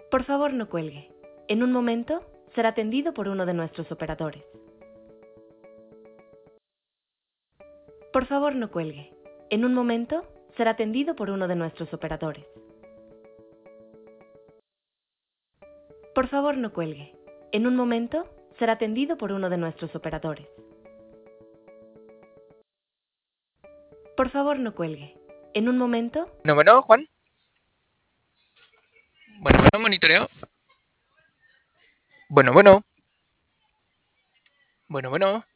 Por favor, no cuelgue. En un momento será atendido por uno de nuestros operadores. Por favor, no cuelgue. En un momento será atendido por uno de nuestros operadores. Por favor, no cuelgue. En un momento será atendido por uno de nuestros operadores. Por favor, no cuelgue. En un momento... Bueno, Juan. Bueno, monitoreo. Bueno.